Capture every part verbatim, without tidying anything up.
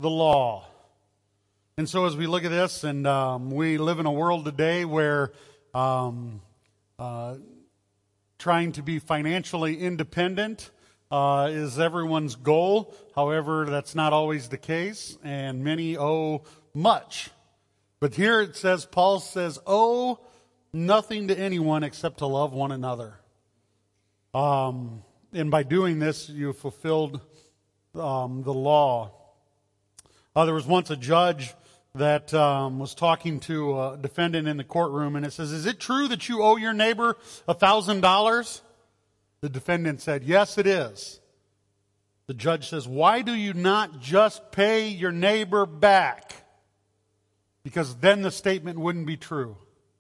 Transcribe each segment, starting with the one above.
the law. And so as we look at this, and um, we live in a world today where um, uh, trying to be financially independent uh, is everyone's goal. However, that's not always the case, and many owe much. But here it says, Paul says, owe nothing to anyone except to love one another. Um, and by doing this, you fulfilled um, the law. Uh, there was once a judge that um, was talking to a defendant in the courtroom, and it says, is it true that you owe your neighbor a thousand dollars? The defendant said, yes, it is. The judge says, why do you not just pay your neighbor back? Because then the statement wouldn't be true.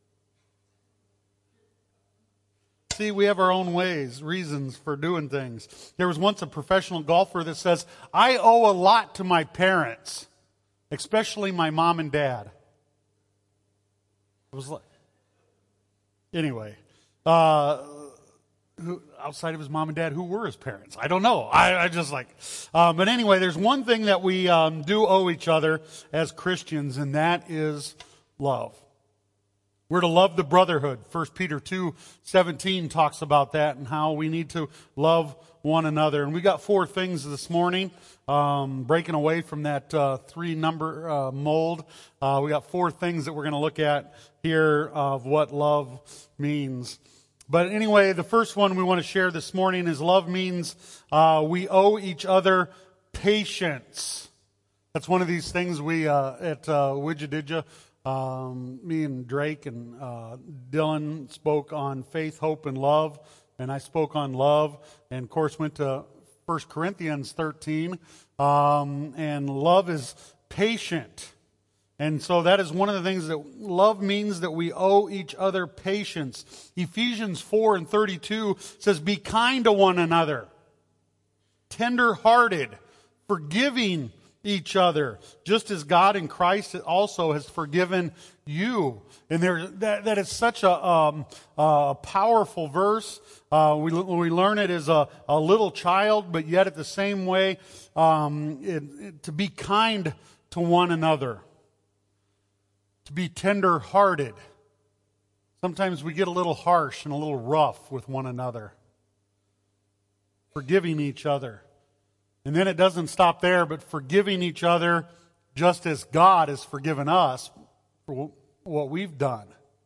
See, we have our own ways, reasons for doing things. There was once a professional golfer that says, I owe a lot to my parents, especially my mom and dad. It was like, anyway, uh, who, outside of his mom and dad, who were his parents? I don't know. I, I just like, uh, but anyway, there's one thing that we um, do owe each other as Christians, and that is love. We're to love the brotherhood. First Peter two seventeen talks about that and how we need to love one another. And we got four things this morning, um, breaking away from that uh, three number uh, mold. Uh, we got four things that we're going to look at here of what love means. But anyway, the first one we want to share this morning is love means uh, we owe each other patience. That's one of these things we uh, at uh, Widjadidja. Um, me and Drake and uh, Dylan spoke on faith, hope, and love, and I spoke on love, and of course went to First Corinthians thirteen, um, and love is patient. And so that is one of the things that love means, that we owe each other patience. Ephesians four and thirty-two says, be kind to one another, tender-hearted, forgiving each other, just as God in Christ also has forgiven you. And there, that, that is such a, um, a powerful verse. Uh, we, we learn it as a, a little child, but yet at the same way, um, it, it, to be kind to one another, to be tender-hearted. Sometimes we get a little harsh and a little rough with one another, forgiving each other. And then it doesn't stop there, but forgiving each other just as God has forgiven us for what we've done.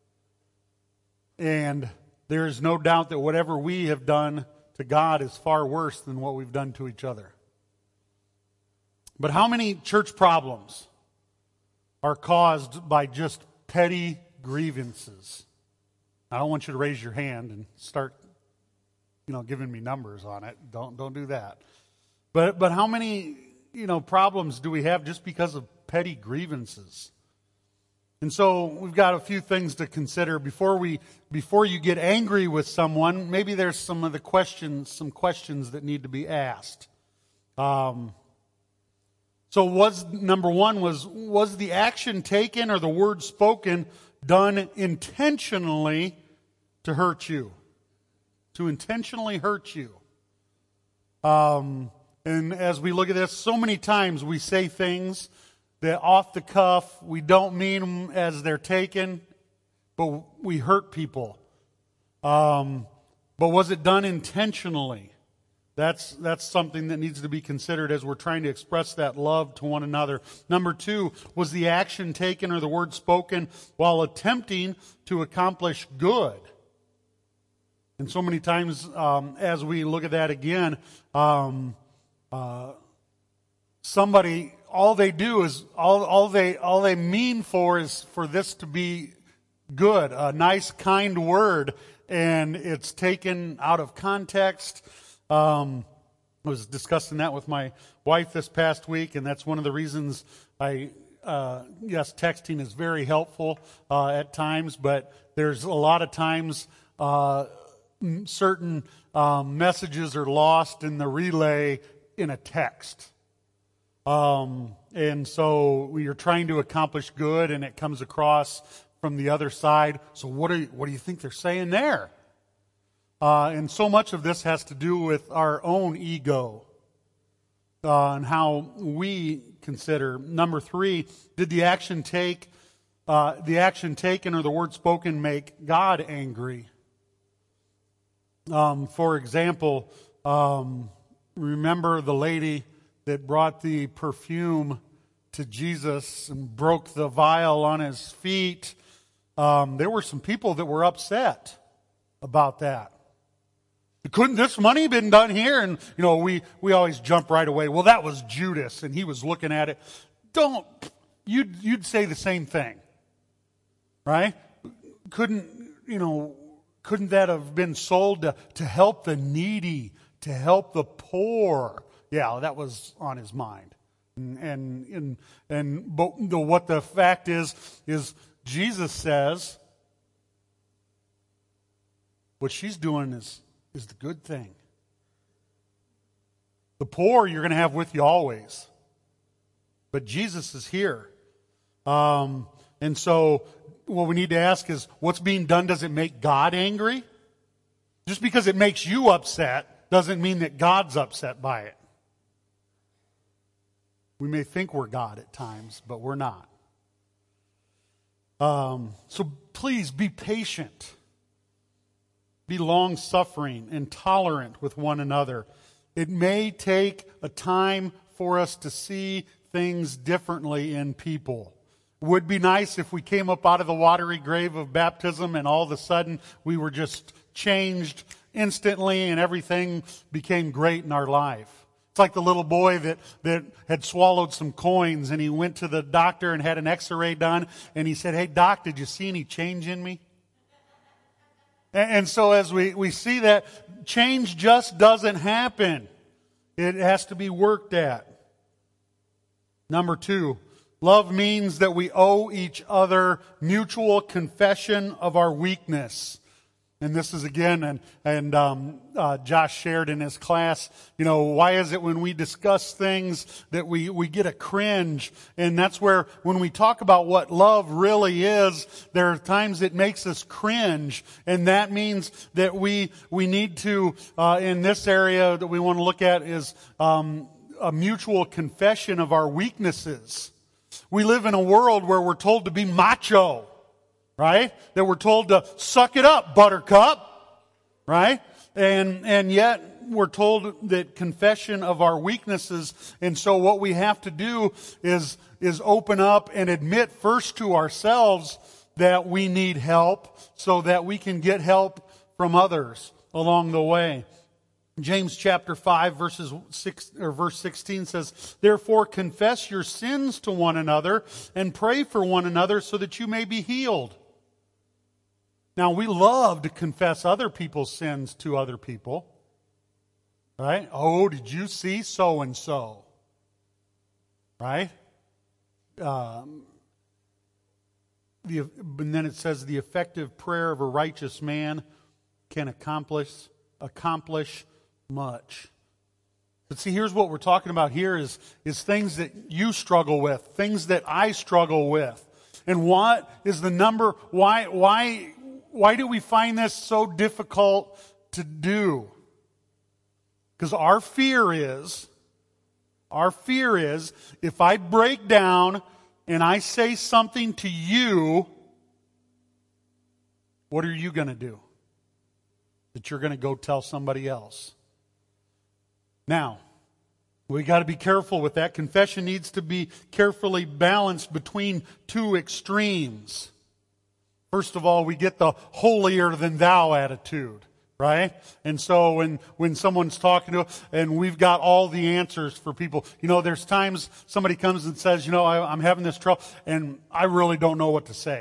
And there is no doubt that whatever we have done to God is far worse than what we've done to each other. But how many church problems are caused by just petty grievances? I don't want you to raise your hand and start, you know, giving me numbers on it. Don't don't do that. But but how many, you know, problems do we have just because of petty grievances? And so we've got a few things to consider before we before you get angry with someone. Maybe there's some of the questions, some questions that need to be asked. Um, so was number one was was the action taken or the word spoken done intentionally to hurt you, to intentionally hurt you? Um. And as we look at this, so many times we say things that off the cuff, we don't mean them as they're taken, but we hurt people. Um, but was it done intentionally? That's that's something that needs to be considered as we're trying to express that love to one another. Number two, was the action taken or the word spoken while attempting to accomplish good? And so many times um, as we look at that again, um, Uh, somebody, all they do is, all, all they all they mean for is for this to be good, a nice, kind word, and it's taken out of context. Um, I was discussing that with my wife this past week, and that's one of the reasons I, uh, yes, texting is very helpful uh, at times, but there's a lot of times uh, certain um, messages are lost in the relay in a text. Um, and so you're trying to accomplish good and it comes across from the other side. So what do you, what do you think they're saying there? Uh, and so much of this has to do with our own ego. uh, and how we consider. Number three, did the action take, uh, the action taken or the word spoken make God angry? Um, for example, um, remember the lady that brought the perfume to Jesus and broke the vial on his feet. Um, there were some people that were upset about that. Couldn't this money been done here? And, you know, we, we always jump right away. Well, that was Judas, and he was looking at it. Don't, you'd, you'd say the same thing, right? Couldn't, you know, couldn't that have been sold to, to help the needy, to help the poor? Yeah, that was on his mind. And, and, and, and but the, what the fact is, is Jesus says, what she's doing is, is the good thing. The poor you're going to have with you always. But Jesus is here. Um, and so what we need to ask is, what's being done, does it make God angry? Just because it makes you upset doesn't mean that God's upset by it. We may think we're God at times, but we're not. Um, so please be patient. Be long-suffering and tolerant with one another. It may take a time for us to see things differently in people. It would be nice if we came up out of the watery grave of baptism and all of a sudden we were just changed instantly and everything became great in our life. It's like the little boy that, that had swallowed some coins and he went to the doctor and had an x-ray done and he said, "Hey, doc, did you see any change in me?" And so as we, we see that, change just doesn't happen. It has to be worked at. Number two, love means that we owe each other mutual confession of our weakness. And this is again, and, and um, uh, Josh shared in his class, you know, why is it when we discuss things that we, we get a cringe? And that's where when we talk about what love really is, there are times it makes us cringe. And that means that we, we need to, uh, in this area that we want to look at is um, a mutual confession of our weaknesses. We live in a world where we're told to be macho. Right? That we're told to suck it up, buttercup. Right? And, and yet we're told that confession of our weaknesses. And so what we have to do is, is open up and admit first to ourselves that we need help so that we can get help from others along the way. James chapter five verses six or verse sixteen says, "Therefore confess your sins to one another and pray for one another so that you may be healed." Now, we love to confess other people's sins to other people. Right? "Oh, did you see so-and-so?" Right? Um, the, and then it says, "The effective prayer of a righteous man can accomplish, accomplish much." But see, here's what we're talking about here is, is things that you struggle with, things that I struggle with. And what is the number, why, why, Why do we find this so difficult to do? Because our fear is, our fear is, if I break down and I say something to you, what are you going to do? That you're going to go tell somebody else. Now, we got to be careful with that. Confession needs to be carefully balanced between two extremes. First of all, we get the holier than thou attitude, right? And so when, when someone's talking to us and we've got all the answers for people, you know, there's times somebody comes and says, you know, I, I'm having this trouble and I really don't know what to say.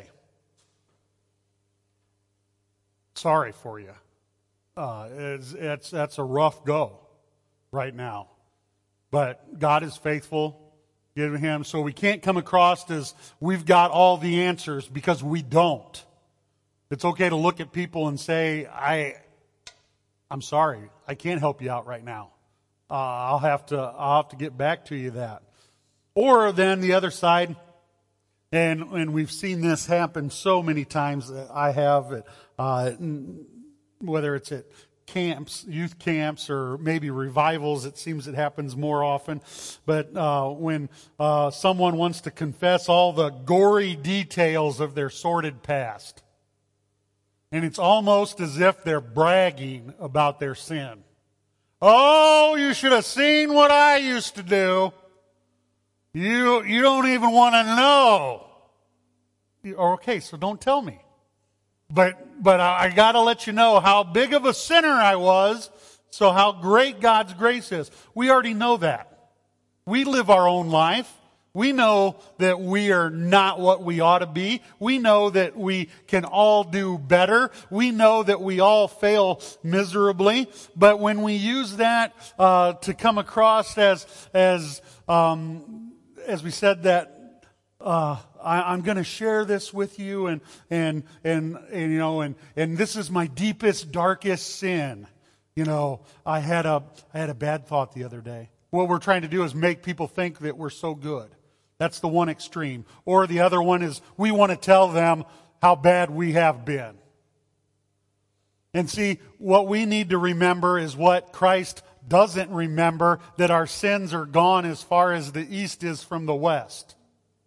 Sorry for you. Uh, it's, it's, that's a rough go right now. But God is faithful. Give him. So we can't come across as we've got all the answers because we don't. It's okay to look at people and say, I, I'm sorry, I can't help you out right now. Uh, I'll have to, I'll have to get back to you that. Or then the other side, and and we've seen this happen so many times that I have, uh, whether it's at camps, youth camps, or maybe revivals. It seems it happens more often. But uh, when uh, someone wants to confess all the gory details of their sordid past, and it's almost as if they're bragging about their sin. Oh, you should have seen what I used to do. You, you don't even want to know. Okay, so don't tell me. But, but I, I got to let you know how big of a sinner I was, so how great God's grace is. We already know that. We live our own life. We know that we are not what we ought to be. We know that we can all do better. We know that we all fail miserably. But when we use that uh, to come across as, as, um, as we said, that uh, I, I'm going to share this with you, and and and, and you know, and and this is my deepest, darkest sin. You know, I had a I had a bad thought the other day. What we're trying to do is make people think that we're so good. That's the one extreme. Or the other one is we want to tell them how bad we have been. And see, what we need to remember is what Christ doesn't remember, that our sins are gone as far as the east is from the west.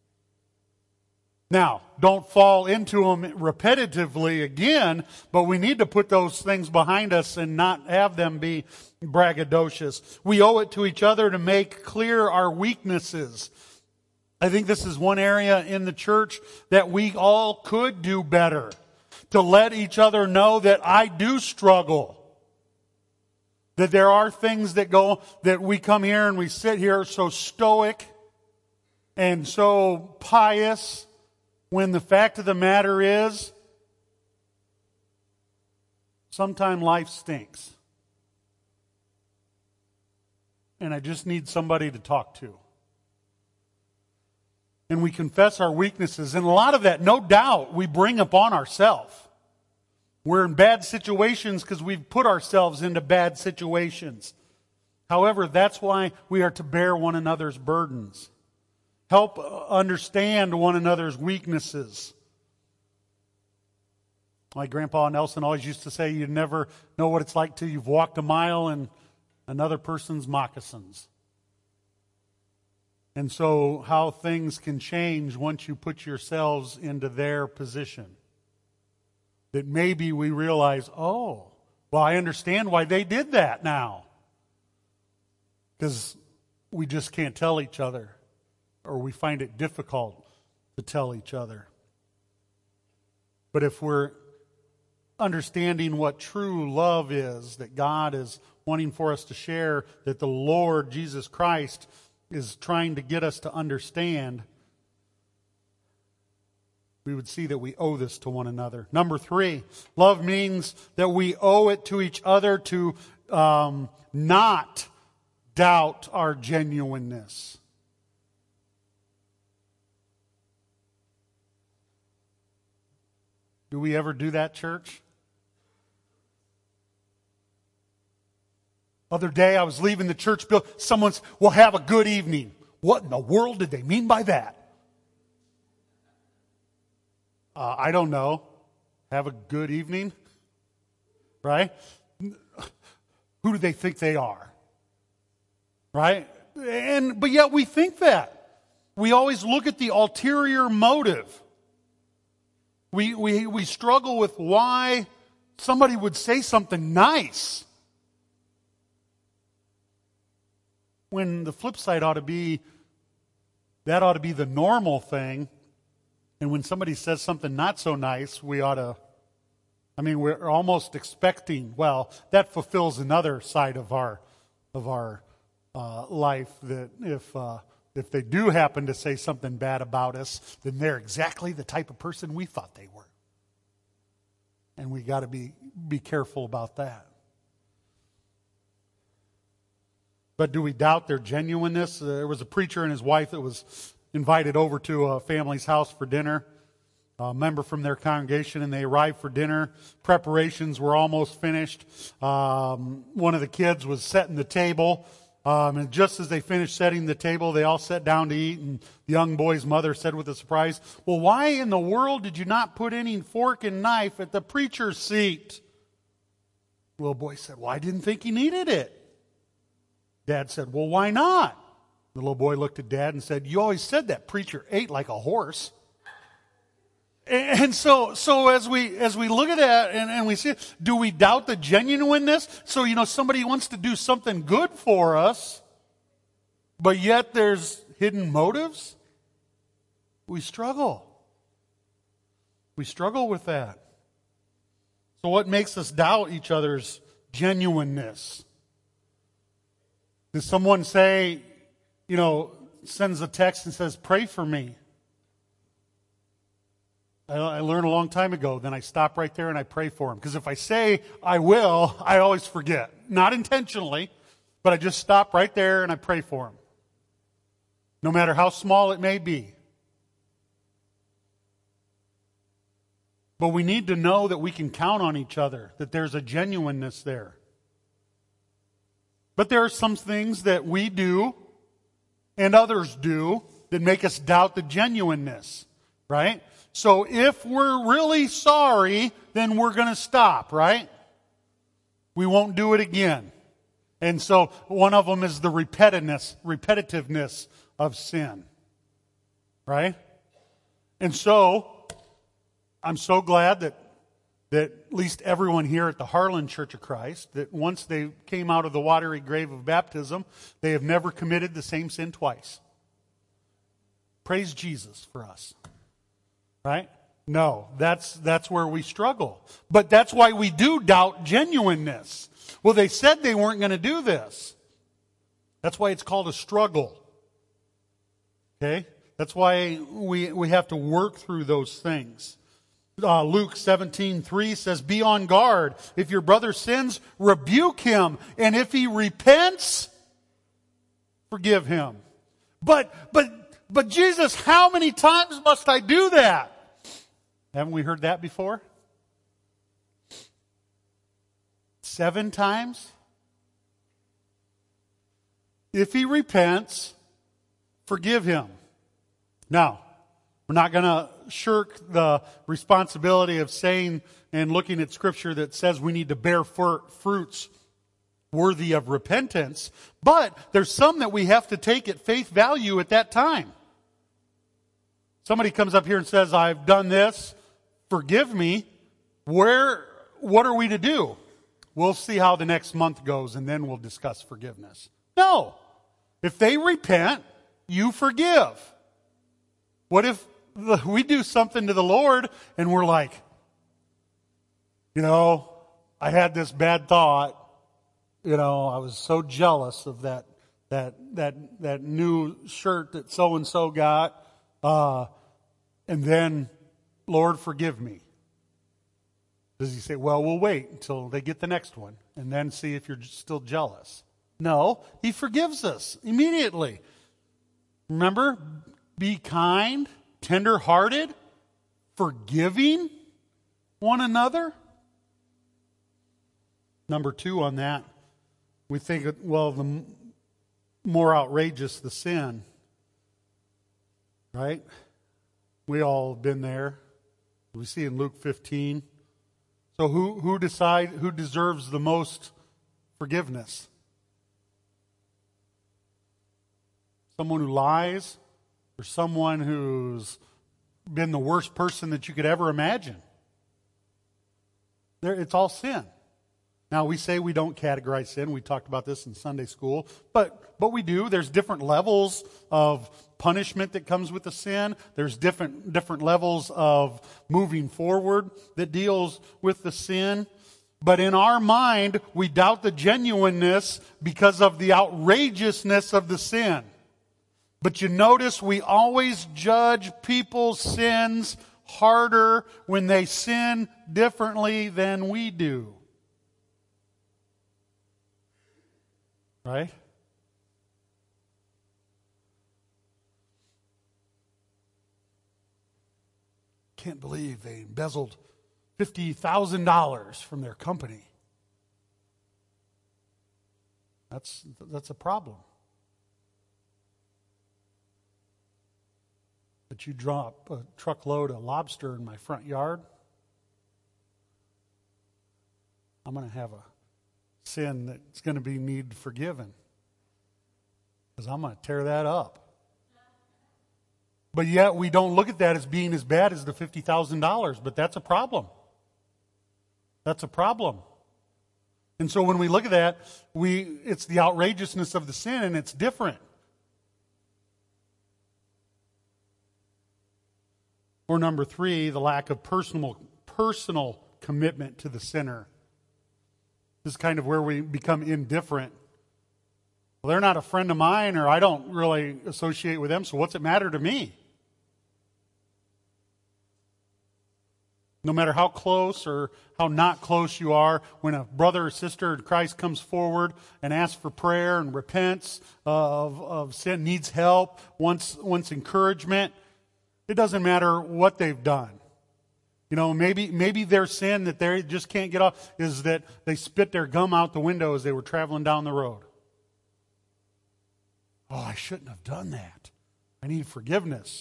Now, don't fall into them repetitively again, but we need to put those things behind us and not have them be braggadocious. We owe it to each other to make clear our weaknesses. I think this is one area in the church that we all could do better. To let each other know that I do struggle. That there are things that go, that we come here and we sit here so stoic and so pious, when the fact of the matter is, sometimes life stinks. And I just need somebody to talk to. And we confess our weaknesses. And a lot of that, no doubt, we bring upon ourselves. We're in bad situations because we've put ourselves into bad situations. However, that's why we are to bear one another's burdens. Help understand one another's weaknesses. My Grandpa Nelson always used to say, you never know what it's like till you've walked a mile in another person's moccasins. And so how things can change once you put yourselves into their position. That maybe we realize, oh, well, I understand why they did that now. Because we just can't tell each other, or we find it difficult to tell each other. But if we're understanding what true love is, that God is wanting for us to share, that the Lord Jesus Christ is trying to get us to understand, we would see that we owe this to one another. Number three, love means that we owe it to each other to um, not doubt our genuineness. Do we ever do that, church? Other day I was leaving the church building. Someone's, well, have a good evening. What in the world did they mean by that? Uh, I don't know. Have a good evening? Right? Who do they think they are? Right? And but yet we think that. We always look at the ulterior motive. We we we struggle with why somebody would say something nice, when the flip side ought to be, that ought to be the normal thing. And when somebody says something not so nice, we ought to, I mean, we're almost expecting, well, that fulfills another side of our of our uh, life, that if uh, if they do happen to say something bad about us, then they're exactly the type of person we thought they were. And we got to be be careful about that. But do we doubt their genuineness? Uh, there was a preacher and his wife that was invited over to a family's house for dinner, a member from their congregation, and they arrived for dinner. Preparations were almost finished. Um, one of the kids was setting the table, um, and just as they finished setting the table, they all sat down to eat, and the young boy's mother said with a surprise, well, why in the world did you not put any fork and knife at the preacher's seat? The little boy said, well, I didn't think he needed it. Dad said, well, why not? The little boy looked at Dad and said, you always said that preacher ate like a horse. And so, so as we as we look at that and, and we see, do we doubt the genuineness? So, you know, somebody wants to do something good for us, but yet there's hidden motives? We struggle. We struggle with that. So what makes us doubt each other's genuineness? Does someone say, you know, sends a text and says, pray for me? I learned a long time ago, then I stop right there and I pray for him. Because if I say I will, I always forget. Not intentionally, but I just stop right there and I pray for him. No matter how small it may be. But we need to know that we can count on each other, that there's a genuineness there. But there are some things that we do and others do that make us doubt the genuineness, right? So if we're really sorry, then we're going to stop, right? We won't do it again. And so one of them is the repetitiveness, repetitiveness of sin, right? And so I'm so glad that that at least everyone here at the Harlan Church of Christ, that once they came out of the watery grave of baptism, they have never committed the same sin twice. Praise Jesus for us. Right? No, that's that's where we struggle. But that's why we do doubt genuineness. Well, they said they weren't going to do this. That's why it's called a struggle. Okay? That's why we we have to work through those things. Uh, Luke seventeen three says, be on guard. If your brother sins, rebuke him. And if he repents, forgive him. But, but, but Jesus, how many times must I do that? Haven't we heard that before? Seven times? If he repents, forgive him. Now, we're not going to shirk the responsibility of saying and looking at Scripture that says we need to bear fruits worthy of repentance, but there's some that we have to take at faith value at that time. Somebody comes up here and says, I've done this, forgive me. Where, what are we to do? We'll see how the next month goes and then we'll discuss forgiveness. No. If they repent, you forgive. What if we do something to the Lord and we're like, you know, I had this bad thought. You know, I was so jealous of that that that that new shirt that so and so got, uh, and then, Lord, forgive me. Does he say, well, we'll wait until they get the next one and then see if you're still jealous? No, he forgives us immediately. Remember, be kind, tender-hearted, forgiving one another. Number two on that, we think, well, the more outrageous the sin, right? We all have been there. We see in Luke fifteen. So who who decide who deserves the most forgiveness? Someone who lies, or someone who's been the worst person that you could ever imagine? There, it's all sin. Now, we say we don't categorize sin. We talked about this in Sunday school. But but we do. There's different levels of punishment that comes with the sin. There's different different levels of moving forward that deals with the sin. But in our mind, we doubt the genuineness because of the outrageousness of the sin. But you notice we always judge people's sins harder when they sin differently than we do. Right? Can't believe they embezzled fifty thousand dollars from their company. That's, that's a problem. But you drop a truckload of lobster in my front yard, I'm going to have a sin that's going to be need forgiven. Because I'm going to tear that up. But yet we don't look at that as being as bad as the fifty thousand dollars. But that's a problem. That's a problem. And so when we look at that, we it's the outrageousness of the sin, and it's different. Or number three, the lack of personal personal commitment to the sinner. This is kind of where we become indifferent. Well, they're not a friend of mine, or I don't really associate with them, so what's it matter to me? No matter how close or how not close you are, when a brother or sister in Christ comes forward and asks for prayer and repents of, of sin, needs help, wants, wants encouragement, it doesn't matter what they've done. You know, maybe maybe their sin that they just can't get off is that they spit their gum out the window as they were traveling down the road. Oh, I shouldn't have done that. I need forgiveness.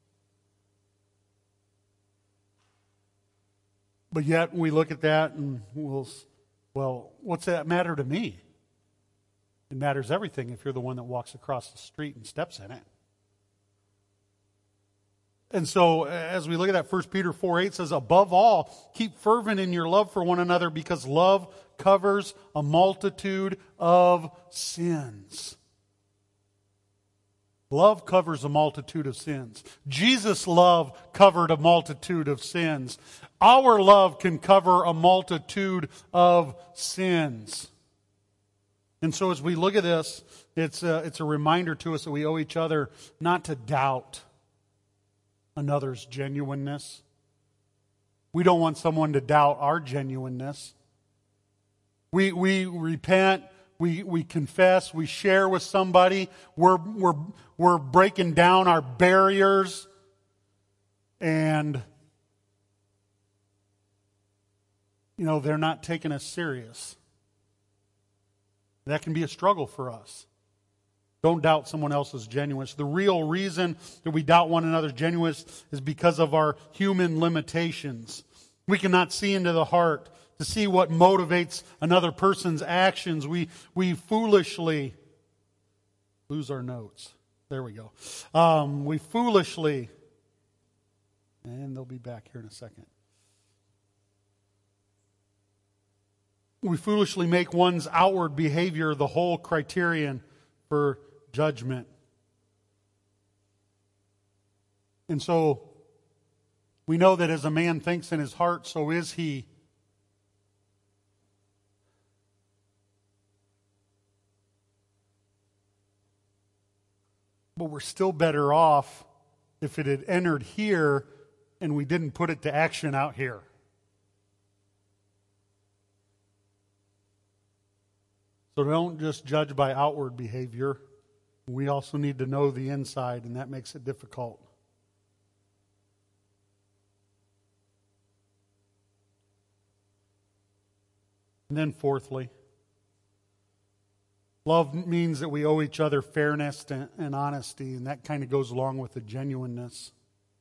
But yet we look at that and we'll, well, what's that matter to me? It matters everything if you're the one that walks across the street and steps in it. And so as we look at that, First Peter four eight says, above all, keep fervent in your love for one another, because love covers a multitude of sins. Love covers a multitude of sins. Jesus' love covered a multitude of sins. Our love can cover a multitude of sins. And so as we look at this, it's a, it's a reminder to us that we owe each other not to doubt another's genuineness. We don't want someone to doubt our genuineness. We we repent, we we confess, we share with somebody. We're we're we're breaking down our barriers, and you know, they're not taking us serious. That can be a struggle for us. Don't doubt someone else's genuineness. The real reason that we doubt one another's genuineness is because of our human limitations. We cannot see into the heart to see what motivates another person's actions. We we foolishly lose our notes. There we go. Um, we foolishly, and they'll be back here in a second. We foolishly make one's outward behavior the whole criterion for judgment. And so we know that as a man thinks in his heart, so is he. But we're still better off if it had entered here and we didn't put it to action out here. So don't just judge by outward behavior. We also need to know the inside, and that makes it difficult. And then fourthly, love means that we owe each other fairness and honesty, and that kind of goes along with the genuineness.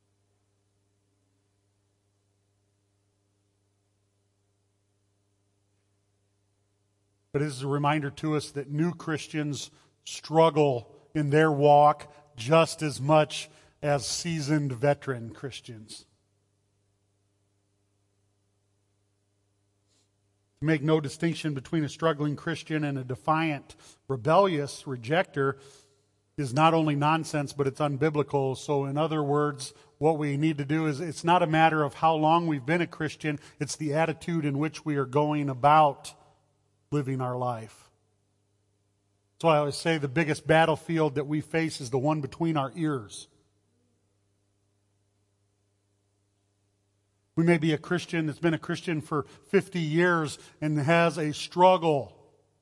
But it is a reminder to us that new Christians struggle in their walk just as much as seasoned veteran Christians. To make no distinction between a struggling Christian and a defiant, rebellious rejecter is not only nonsense, but it's unbiblical. So in other words, what we need to do is, it's not a matter of how long we've been a Christian, it's the attitude in which we are going about living our life. That's why I always say the biggest battlefield that we face is the one between our ears. We may be a Christian that's been a Christian for fifty years and has a struggle.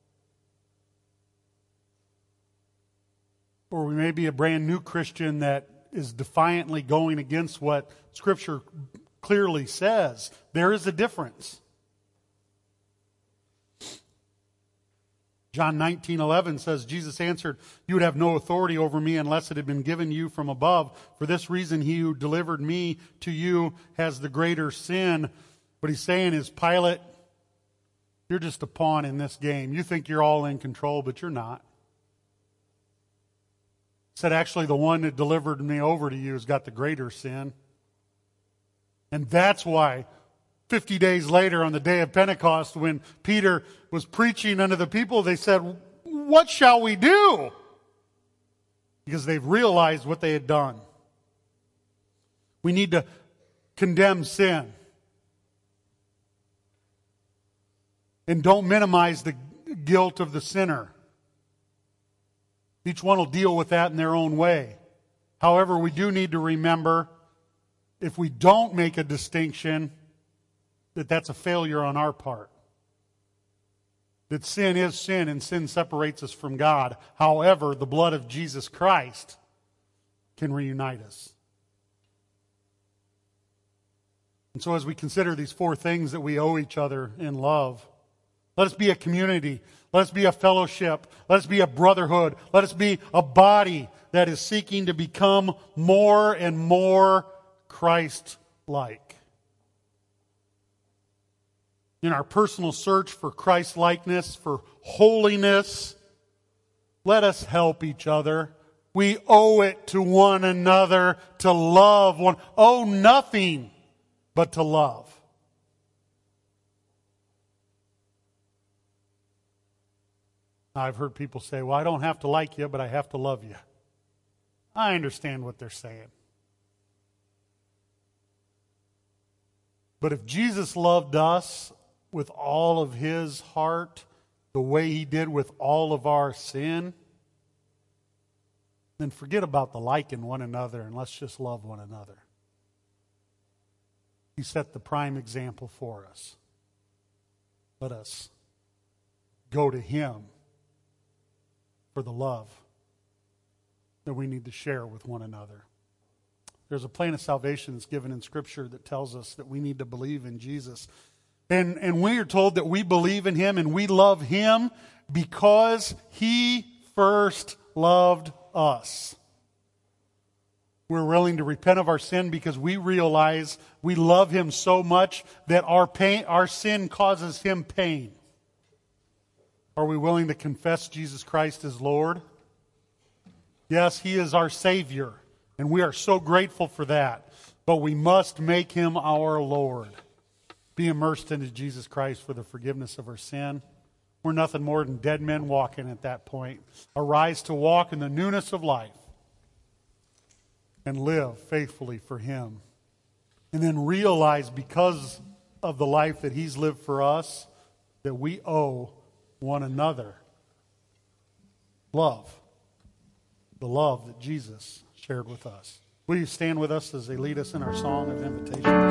Or we may be a brand new Christian that is defiantly going against what Scripture clearly says. There is a difference. John nineteen eleven says, Jesus answered, "You would have no authority over me unless it had been given you from above. For this reason, he who delivered me to you has the greater sin." What he's saying is, Pilate, You're just a pawn in this game. You think you're all in control, but you're not. He said, actually, the one that delivered me over to you has got the greater sin. And that's why fifty days later on the day of Pentecost, when Peter was preaching unto the people, they said, what shall we do? Because they've realized what they had done. We need to condemn sin. And don't minimize the guilt of the sinner. Each one will deal with that in their own way. However, we do need to remember, if we don't make a distinction, that that's a failure on our part. That sin is sin, and sin separates us from God. However, the blood of Jesus Christ can reunite us. And so as we consider these four things that we owe each other in love, let us be a community. Let us be a fellowship. Let us be a brotherhood. Let us be a body that is seeking to become more and more Christ-like. In our personal search for Christ-likeness, for holiness, let us help each other. We owe it to one another to love one. Owe nothing but to love. I've heard people say, well, I don't have to like you, but I have to love you. I understand what they're saying. But if Jesus loved us with all of His heart, the way He did with all of our sin, then forget about the liking one another and let's just love one another. He set the prime example for us. Let us go to Him for the love that we need to share with one another. There's a plan of salvation that's given in Scripture that tells us that we need to believe in Jesus. And, and we are told that we believe in Him and we love Him because He first loved us. We're willing to repent of our sin because we realize we love Him so much that our pain, our sin causes Him pain. Are we willing to confess Jesus Christ as Lord? Yes, He is our Savior, and we are so grateful for that. But we must make Him our Lord. Be immersed into Jesus Christ for the forgiveness of our sin. We're nothing more than dead men walking at that point. Arise to walk in the newness of life and live faithfully for Him. And then realize, because of the life that He's lived for us, that we owe one another love. The love that Jesus shared with us. Will you stand with us as they lead us in our song of invitation?